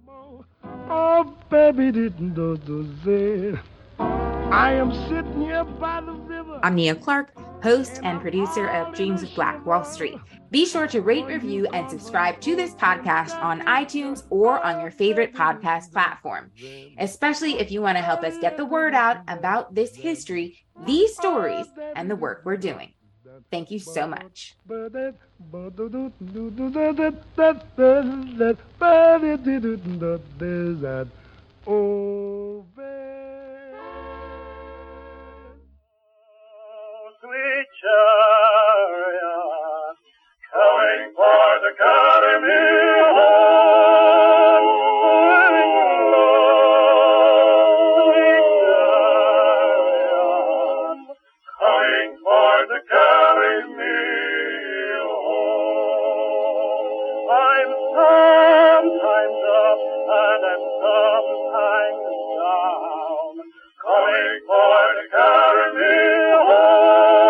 Oh, baby, didn't do say. I am sitting here by the river. I'm Nia Clark, host and producer of Dreams of Black Wall Street. Be sure to rate, review, and subscribe to this podcast on iTunes or on your favorite podcast platform, especially if you want to help us get the word out about this history, these stories, and the work we're doing. Thank you so much. Sweet chariot, coming for the carry me home. Sweet chariot, coming for the carry me home. I'm sometimes up and I'm sometimes down, coming for the carry me home.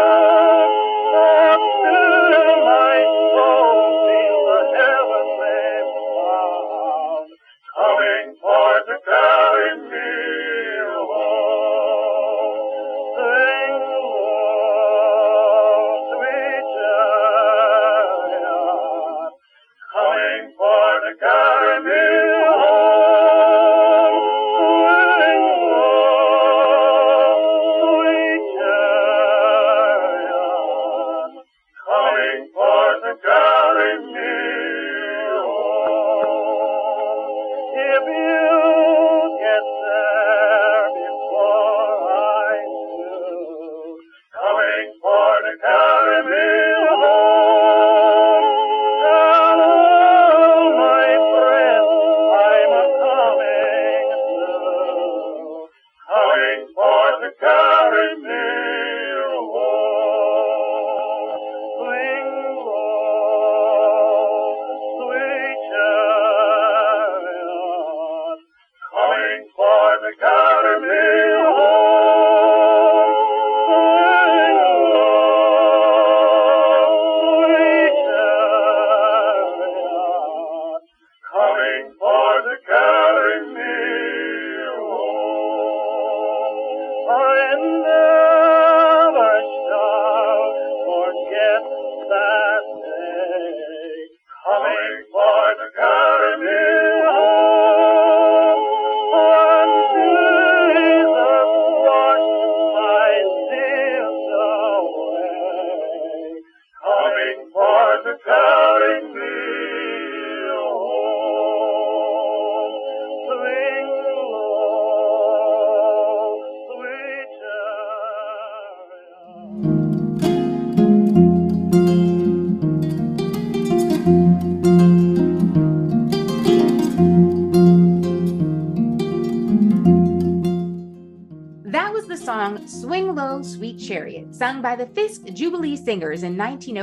Swing Low, Sweet Chariot, sung by the Fisk Jubilee Singers in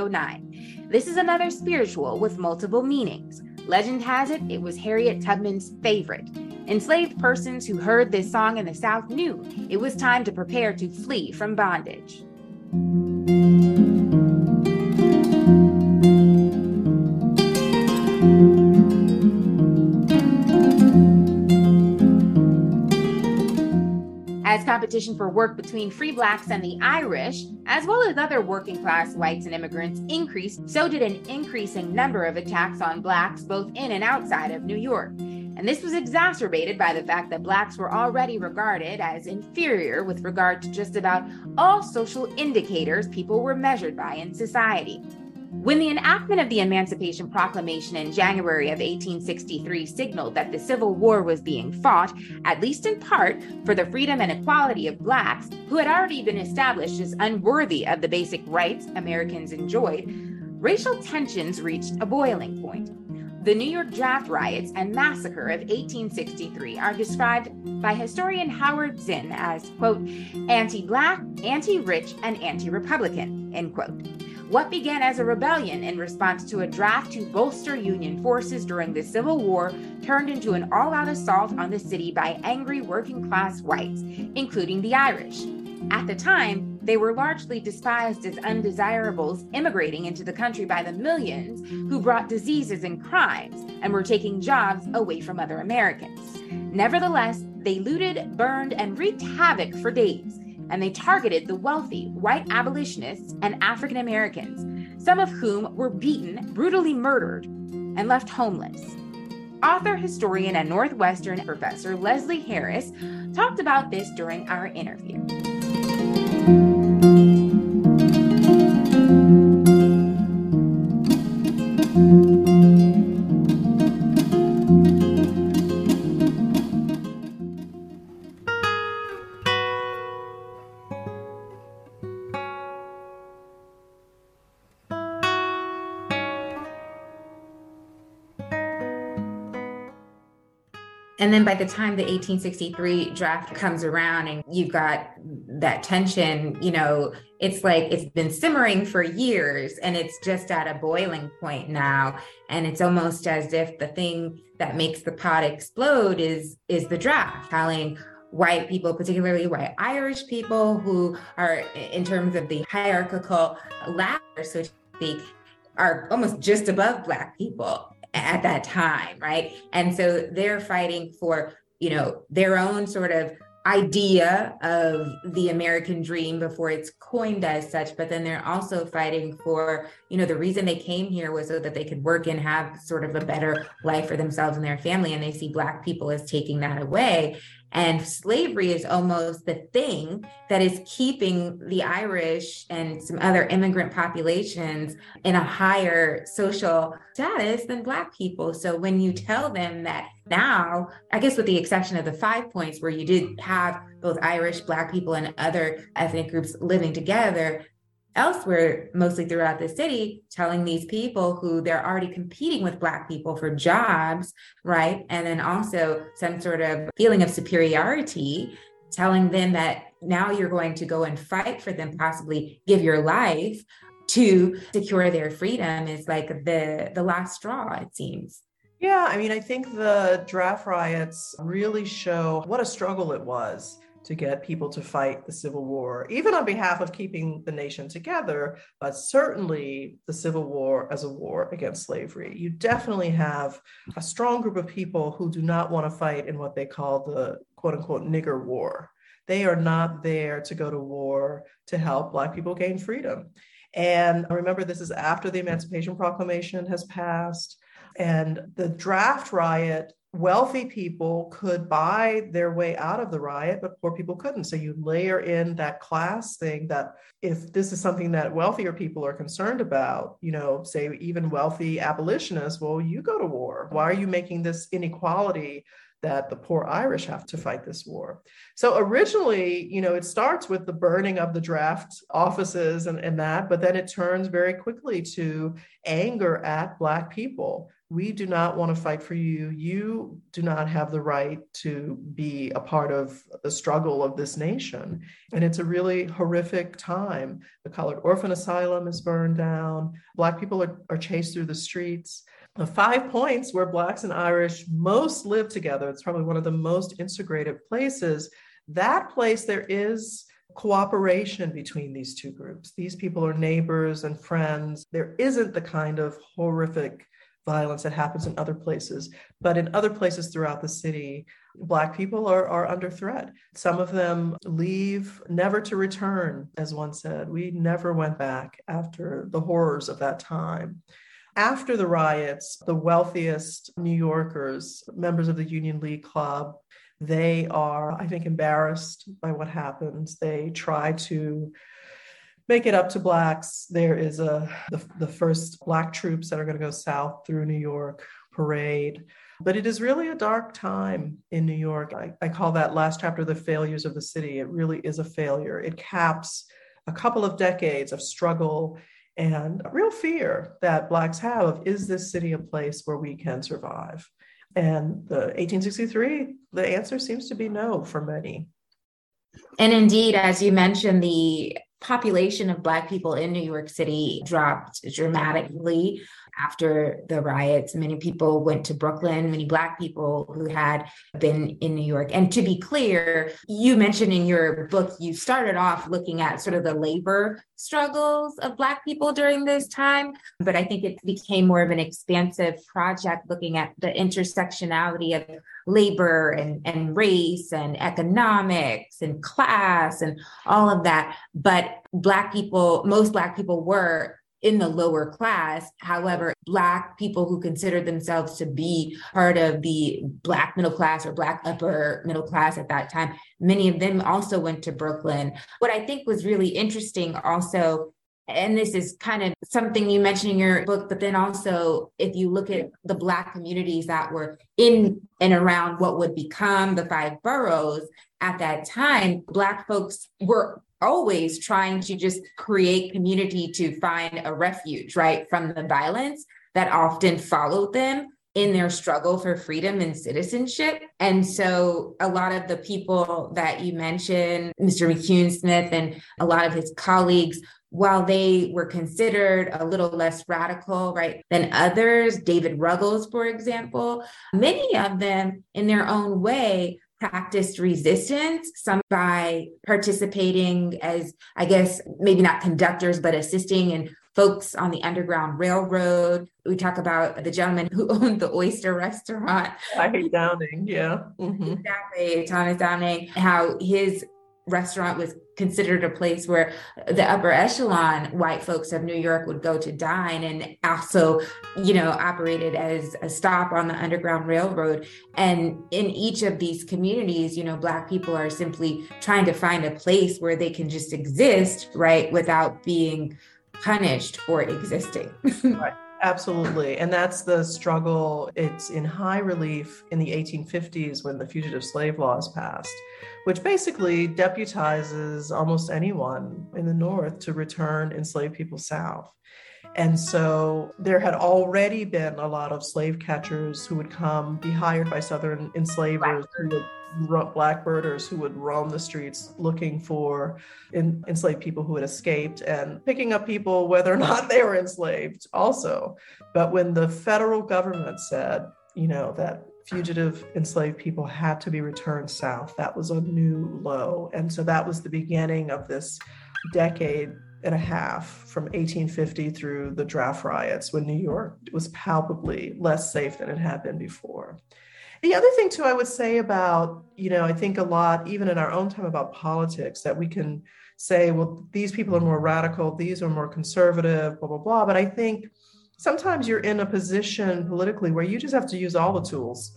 1909. This is another spiritual with multiple meanings. Legend has it, it was Harriet Tubman's favorite. Enslaved persons who heard this song in the South knew it was time to prepare to flee from bondage. As competition for work between free blacks and the Irish, as well as other working class whites and immigrants, increased, so did an increasing number of attacks on blacks both in and outside of New York. And this was exacerbated by the fact that blacks were already regarded as inferior with regard to just about all social indicators people were measured by in society. When the enactment of the Emancipation Proclamation in January of 1863 signaled that the Civil War was being fought, at least in part, for the freedom and equality of blacks, who had already been established as unworthy of the basic rights Americans enjoyed, racial tensions reached a boiling point. The New York Draft Riots and Massacre of 1863 are described by historian Howard Zinn as, quote, anti-black, anti-rich, and anti-Republican, end quote. What began as a rebellion in response to a draft to bolster Union forces during the Civil War turned into an all-out assault on the city by angry working-class whites, including the Irish. At the time, they were largely despised as undesirables immigrating into the country by the millions who brought diseases and crimes and were taking jobs away from other Americans. Nevertheless, they looted, burned, and wreaked havoc for days, and they targeted the wealthy white abolitionists and African Americans, some of whom were beaten, brutally murdered, and left homeless. Author, historian, and Northwestern professor Leslie Harris talked about this during our interview. And then by the time the 1863 draft comes around and you've got that tension, it's like it's been simmering for years and it's just at a boiling point now. And it's almost as if the thing that makes the pot explode is the draft, telling white people, particularly white Irish people who are, in terms of the hierarchical ladder, so to speak, are almost just above Black people at that time, right? And so they're fighting for, their own sort of idea of the American dream before it's coined as such, but then they're also fighting for, the reason they came here was so that they could work and have sort of a better life for themselves and their family, and they see Black people as taking that away. And slavery is almost the thing that is keeping the Irish and some other immigrant populations in a higher social status than Black people. So when you tell them that now, I guess with the exception of the 5 points where you did have both Irish, Black people, and other ethnic groups living together, elsewhere, mostly throughout the city, telling these people who they're already competing with Black people for jobs, right? And then also some sort of feeling of superiority, telling them that now you're going to go and fight for them, possibly give your life to secure their freedom is like the last straw, it seems. Yeah, I think the draft riots really show what a struggle it was to get people to fight the Civil War, even on behalf of keeping the nation together, but certainly the Civil War as a war against slavery. You definitely have a strong group of people who do not want to fight in what they call the quote unquote nigger war. They are not there to go to war to help Black people gain freedom. And remember, this is after the Emancipation Proclamation has passed, and the draft riot, wealthy people could buy their way out of the riot, but poor people couldn't. So you layer in that class thing that if this is something that wealthier people are concerned about, say even wealthy abolitionists, well, you go to war. Why are you making this inequality that the poor Irish have to fight this war? So originally, it starts with the burning of the draft offices and that, but then it turns very quickly to anger at Black people. We do not want to fight for you. You do not have the right to be a part of the struggle of this nation. And it's a really horrific time. The Colored Orphan Asylum is burned down. Black people are chased through the streets. The 5 points where Blacks and Irish most live together, it's probably one of the most integrated places. That place, there is cooperation between these two groups. These people are neighbors and friends. There isn't the kind of horrific violence that happens in other places. But in other places throughout the city, Black people are under threat. Some of them leave never to return, as one said. We never went back after the horrors of that time. After the riots, the wealthiest New Yorkers, members of the Union League Club, they are, I think, embarrassed by what happens. They try to make it up to Blacks. There is the first Black troops that are going to go south through New York parade. But it is really a dark time in New York. I call that last chapter the failures of the city. It really is a failure. It caps a couple of decades of struggle and real fear that Blacks have of, is this city a place where we can survive? And the 1863, the answer seems to be no for many. And indeed, as you mentioned, the population of Black people in New York City dropped dramatically after the riots. Many people went to Brooklyn, many Black people who had been in New York. And to be clear, you mentioned in your book, you started off looking at sort of the labor struggles of Black people during this time, but I think it became more of an expansive project looking at the intersectionality of labor and race and economics and class and all of that. But Black people, most Black people were in the lower class. However, Black people who considered themselves to be part of the Black middle class or Black upper middle class at that time, many of them also went to Brooklyn. What I think was really interesting also, and this is kind of something you mentioned in your book, but then also if you look at the Black communities that were in and around what would become the 5 boroughs at that time, Black folks were always trying to just create community to find a refuge, right, from the violence that often followed them in their struggle for freedom and citizenship. And so a lot of the people that you mentioned, Mr. McCune Smith and a lot of his colleagues, while they were considered a little less radical, right, than others, David Ruggles, for example, many of them in their own way practiced resistance, some by participating as, I guess, maybe not conductors, but assisting in folks on the Underground Railroad. We talk about the gentleman who owned the Oyster Restaurant. I hate Downing, yeah. Mm-hmm. Exactly, Thomas Downing, how his restaurant was considered a place where the upper echelon white folks of New York would go to dine, and also, operated as a stop on the Underground Railroad. And in each of these communities, Black people are simply trying to find a place where they can just exist, right, without being punished for existing. Right. Absolutely. And that's the struggle. It's in high relief in the 1850s when the Fugitive Slave Laws passed, which basically deputizes almost anyone in the North to return enslaved people south. And so there had already been a lot of slave catchers who would come, be hired by Southern enslavers, Blackbirders who would roam the streets looking for enslaved people who had escaped and picking up people whether or not they were enslaved also. But when the federal government said, that fugitive enslaved people had to be returned south, that was a new low. And so that was the beginning of this decade and a half from 1850 through the draft riots, when New York was palpably less safe than it had been before. The other thing, too, I would say about, I think a lot, even in our own time, about politics, that we can say, well, these people are more radical, these are more conservative, blah, blah, blah. But I think sometimes you're in a position politically where you just have to use all the tools,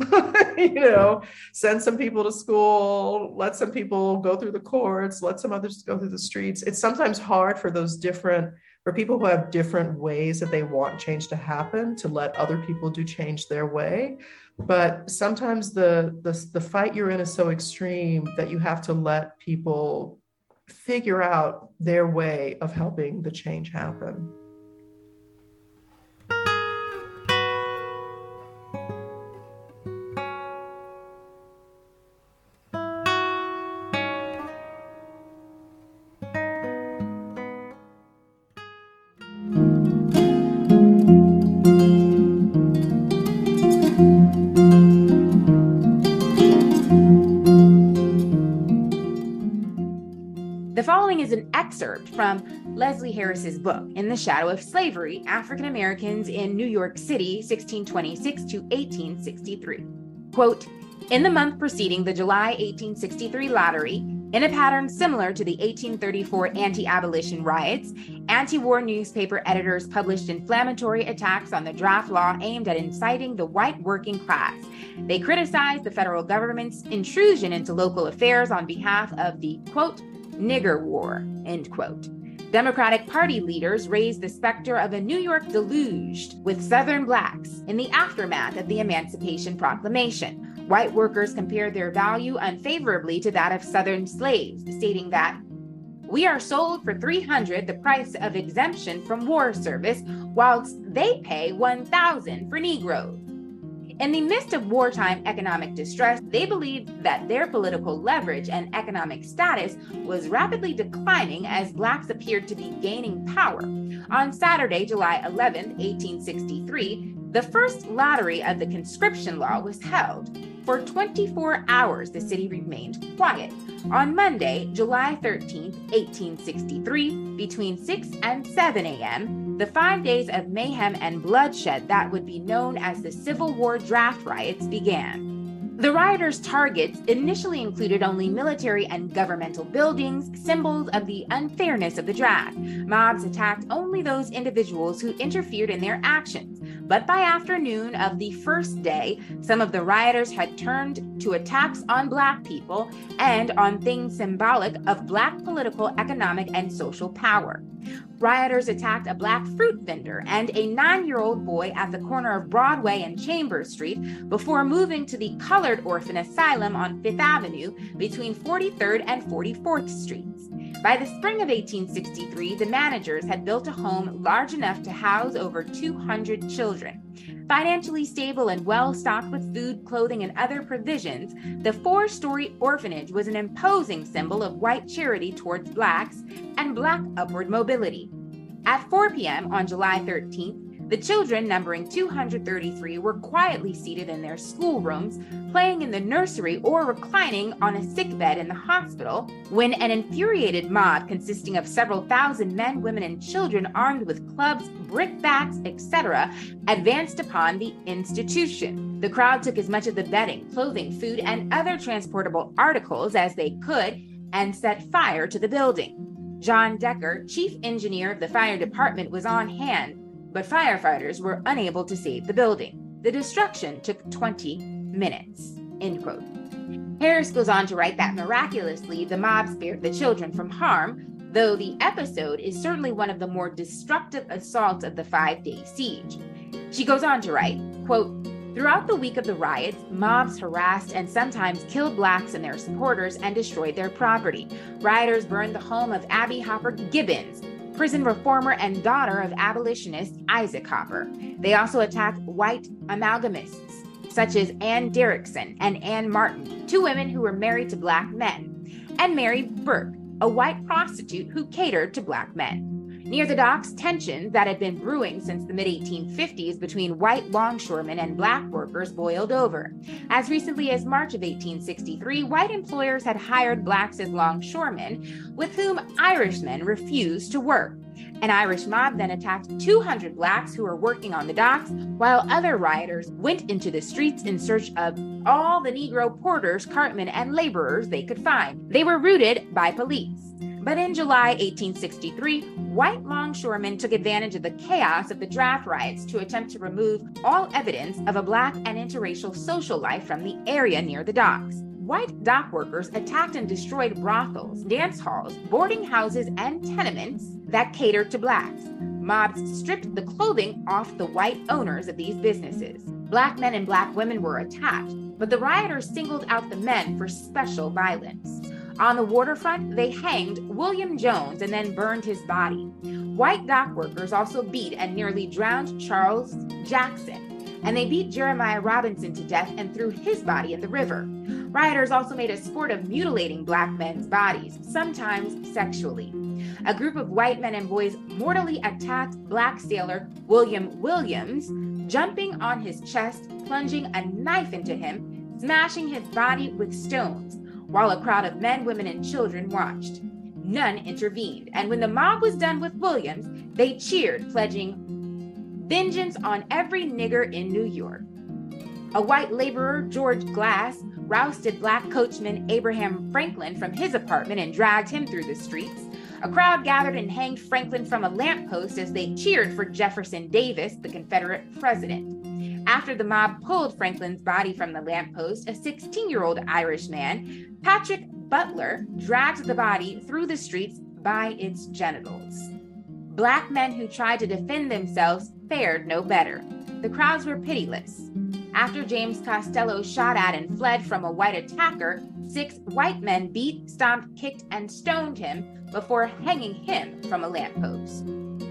send some people to school, let some people go through the courts, let some others go through the streets. It's sometimes hard for for people who have different ways that they want change to happen, to let other people do change their way. But sometimes the fight you're in is so extreme that you have to let people figure out their way of helping the change happen. The following is an excerpt from Leslie Harris's book, In the Shadow of Slavery, African Americans in New York City, 1626 to 1863. Quote, in the month preceding the July 1863 lottery, in a pattern similar to the 1834 anti-abolition riots, anti-war newspaper editors published inflammatory attacks on the draft law aimed at inciting the white working class. They criticized the federal government's intrusion into local affairs on behalf of the, quote, nigger war, end quote. Democratic Party leaders raised the specter of a New York deluged with Southern Blacks in the aftermath of the Emancipation Proclamation. White workers compared their value unfavorably to that of Southern slaves, stating that, we are sold for $300, the price of exemption from war service, whilst they pay $1,000 for Negroes. In the midst of wartime economic distress, they believed that their political leverage and economic status was rapidly declining as Blacks appeared to be gaining power. On Saturday, July 11, 1863, the first lottery of the conscription law was held. For 24 hours, the city remained quiet. On Monday, July 13, 1863, between 6 and 7 a.m., the 5 days of mayhem and bloodshed that would be known as the Civil War draft riots began. The rioters' targets initially included only military and governmental buildings, symbols of the unfairness of the draft. Mobs attacked only those individuals who interfered in their actions. But by afternoon of the first day, some of the rioters had turned to attacks on Black people and on things symbolic of Black political, economic, and social power. Rioters attacked a Black fruit vendor and a 9-year-old boy at the corner of Broadway and Chambers Street before moving to the Colored Orphan Asylum on Fifth Avenue between 43rd and 44th Streets. By the spring of 1863, the managers had built a home large enough to house over 200 children. Financially stable and well-stocked with food, clothing, and other provisions, the 4-story orphanage was an imposing symbol of white charity towards Blacks and Black upward mobility. At 4 p.m. on July 13th, the children, numbering 233, were quietly seated in their schoolrooms, playing in the nursery or reclining on a sickbed in the hospital, when an infuriated mob consisting of several thousand men, women, and children armed with clubs, brickbats, etc., advanced upon the institution. The crowd took as much of the bedding, clothing, food, and other transportable articles as they could and set fire to the building. John Decker, chief engineer of the fire department, was on hand, but firefighters were unable to save the building. The destruction took 20 minutes, end quote. Harris goes on to write that miraculously, the mob spared the children from harm, though the episode is certainly one of the more destructive assaults of the 5-day siege. She goes on to write, quote, throughout the week of the riots, mobs harassed and sometimes killed Blacks and their supporters and destroyed their property. Rioters burned the home of Abby Hopper Gibbons, prison reformer and daughter of abolitionist Isaac Hopper. They also attacked white amalgamists, such as Ann Derrickson and Ann Martin, 2 women who were married to Black men, and Mary Burke, a white prostitute who catered to Black men. Near the docks, tensions that had been brewing since the mid-1850s between white longshoremen and Black workers boiled over. As recently as March of 1863, white employers had hired Blacks as longshoremen, with whom Irishmen refused to work. An Irish mob then attacked 200 Blacks who were working on the docks, while other rioters went into the streets in search of all the Negro porters, cartmen, and laborers they could find. They were routed by police. But in July 1863, white longshoremen took advantage of the chaos of the draft riots to attempt to remove all evidence of a Black and interracial social life from the area near the docks. White dock workers attacked and destroyed brothels, dance halls, boarding houses, and tenements that catered to Blacks. Mobs stripped the clothing off the white owners of these businesses. Black men and Black women were attacked, but the rioters singled out the men for special violence. On the waterfront, they hanged William Jones and then burned his body. White dock workers also beat and nearly drowned Charles Jackson, and they beat Jeremiah Robinson to death and threw his body in the river. Rioters also made a sport of mutilating Black men's bodies, sometimes sexually. A group of white men and boys mortally attacked Black sailor William Williams, jumping on his chest, plunging a knife into him, smashing his body with stones, while a crowd of men, women, and children watched. None intervened, and when the mob was done with Williams, they cheered, pledging vengeance on every nigger in New York. A white laborer, George Glass, rousted Black coachman Abraham Franklin from his apartment and dragged him through the streets. A crowd gathered and hanged Franklin from a lamppost as they cheered for Jefferson Davis, the Confederate president. After the mob pulled Franklin's body from the lamppost, a 16-year-old Irish man, Patrick Butler, dragged the body through the streets by its genitals. Black men who tried to defend themselves fared no better. The crowds were pitiless. After James Costello shot at and fled from a white attacker, 6 white men beat, stomped, kicked, and stoned him before hanging him from a lamppost.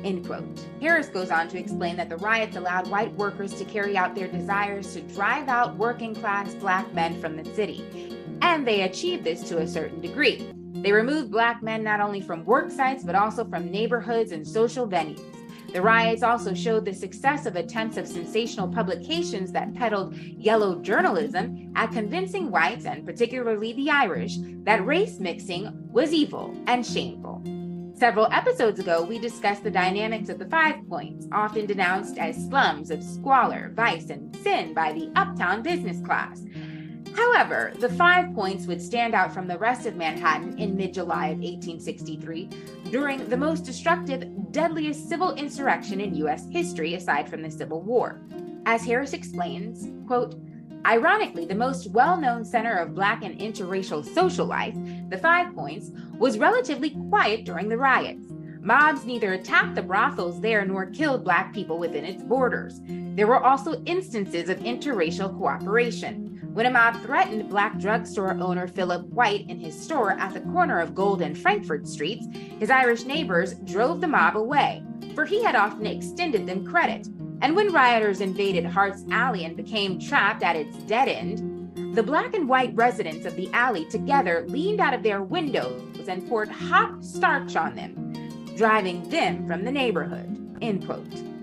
end quote. Harris goes on to explain that the riots allowed white workers to carry out their desires to drive out working-class Black men from the city. And they achieved this to a certain degree. They removed Black men not only from work sites, but also from neighborhoods and social venues. The riots also showed the success of attempts of sensational publications that peddled yellow journalism at convincing whites, and particularly the Irish, that race mixing was evil and shameful. Several episodes ago, we discussed the dynamics of the 5 Points, often denounced as slums of squalor, vice, and sin by the uptown business class. However, the 5 Points would stand out from the rest of Manhattan in mid-July of 1863 during the most destructive, deadliest civil insurrection in U.S. history aside from the Civil War. As Harris explains, quote, ironically, the most well-known center of Black and interracial social life, the 5 Points, was relatively quiet during the riots. Mobs neither attacked the brothels there nor killed Black people within its borders. There were also instances of interracial cooperation. When a mob threatened Black drugstore owner Philip White in his store at the corner of Gold and Frankfurt Streets, his Irish neighbors drove the mob away, for he had often extended them credit. And when rioters invaded Hart's Alley and became trapped at its dead end, the Black and white residents of the alley together leaned out of their windows and poured hot starch on them, driving them from the neighborhood, end quote.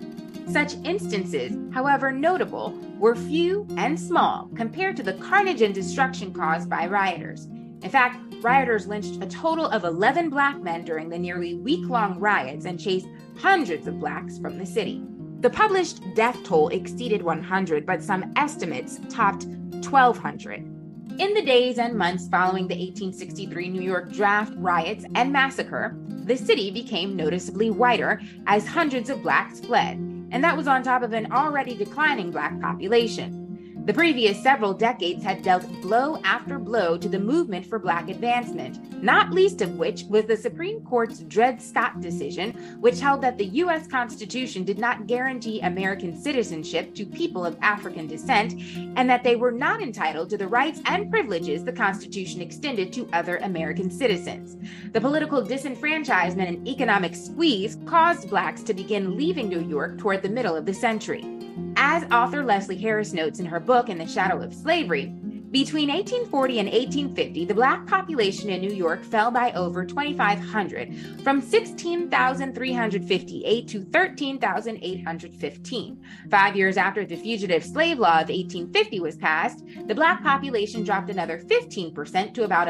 Such instances, however notable, were few and small compared to the carnage and destruction caused by rioters. In fact, rioters lynched a total of 11 Black men during the nearly week-long riots and chased hundreds of Blacks from the city. The published death toll exceeded 100, but some estimates topped 1,200. In the days and months following the 1863 New York draft riots and massacre, the city became noticeably whiter as hundreds of Blacks fled, and that was on top of an already declining Black population. The previous several decades had dealt blow after blow to the movement for Black advancement, not least of which was the Supreme Court's Dred Scott decision, which held that the U.S. Constitution did not guarantee American citizenship to people of African descent, and that they were not entitled to the rights and privileges the Constitution extended to other American citizens. The political disenfranchisement and economic squeeze caused Blacks to begin leaving New York toward the middle of the century. As author Leslie Harris notes in her book In the Shadow of Slavery, between 1840 and 1850, the Black population in New York fell by over 2,500, from 16,358 to 13,815. 5 years after the Fugitive Slave Law of 1850 was passed, the Black population dropped another 15% to about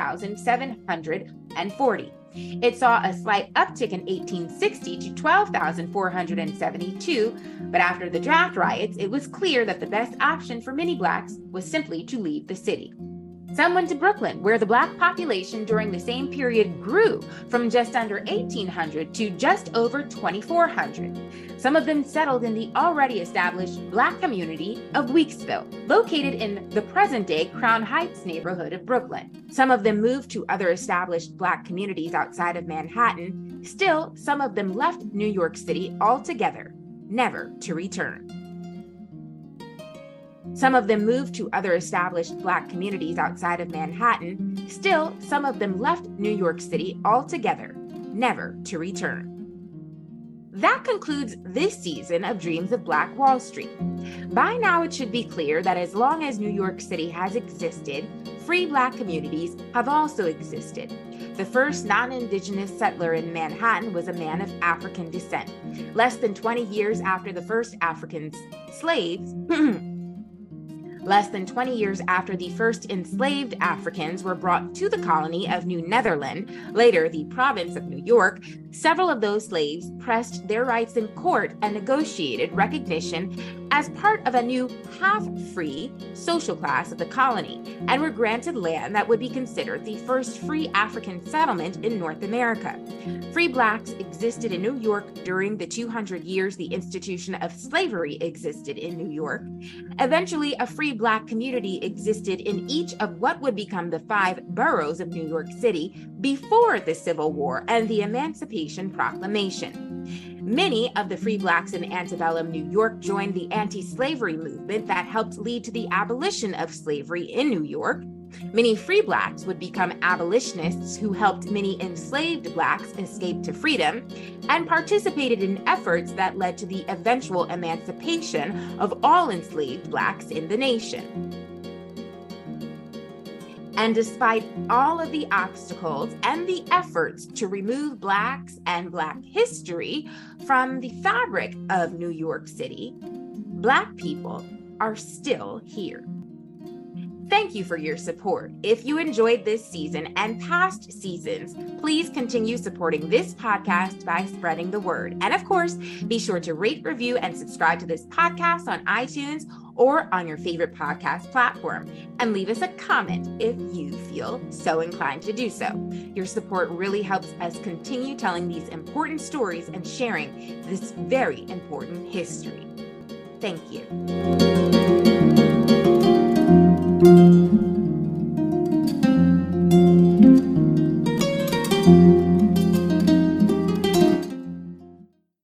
11,740. It saw a slight uptick in 1860 to 12,472, but after the draft riots, it was clear that the best option for many Blacks was simply to leave the city. Some went to Brooklyn, where the Black population during the same period grew from just under 1,800 to just over 2,400. Some of them settled in the already established Black community of Weeksville, located in the present-day Crown Heights neighborhood of Brooklyn. Some of them moved to other established Black communities outside of Manhattan. Still, some of them left New York City altogether, never to return. Some of them moved to other established Black communities outside of Manhattan. Still, some of them left New York City altogether, never to return. That concludes this season of Dreams of Black Wall Street. By now, it should be clear that as long as New York City has existed, free Black communities have also existed. The first non-Indigenous settler in Manhattan was a man of African descent. Less than 20 years after the first African slaves, Less than 20 years after the first enslaved Africans were brought to the colony of New Netherland, later the province of New York, several of those slaves pressed their rights in court and negotiated recognition as part of a new half-free social class of the colony, and were granted land that would be considered the first free African settlement in North America. Free Blacks existed in New York during the 200 years the institution of slavery existed in New York. Eventually, a free Black community existed in each of what would become the 5 boroughs of New York City before the Civil War and the Emancipation Proclamation. Many of the free Blacks in antebellum New York joined the anti-slavery movement that helped lead to the abolition of slavery in New York. Many free Blacks would become abolitionists who helped many enslaved Blacks escape to freedom and participated in efforts that led to the eventual emancipation of all enslaved Blacks in the nation. And despite all of the obstacles and the efforts to remove Blacks and Black history from the fabric of New York City, Black people are still here. Thank you for your support. If you enjoyed this season and past seasons, please continue supporting this podcast by spreading the word. And of course, be sure to rate, review, and subscribe to this podcast on iTunes or on your favorite podcast platform. And leave us a comment if you feel so inclined to do so. Your support really helps us continue telling these important stories and sharing this very important history. Thank you.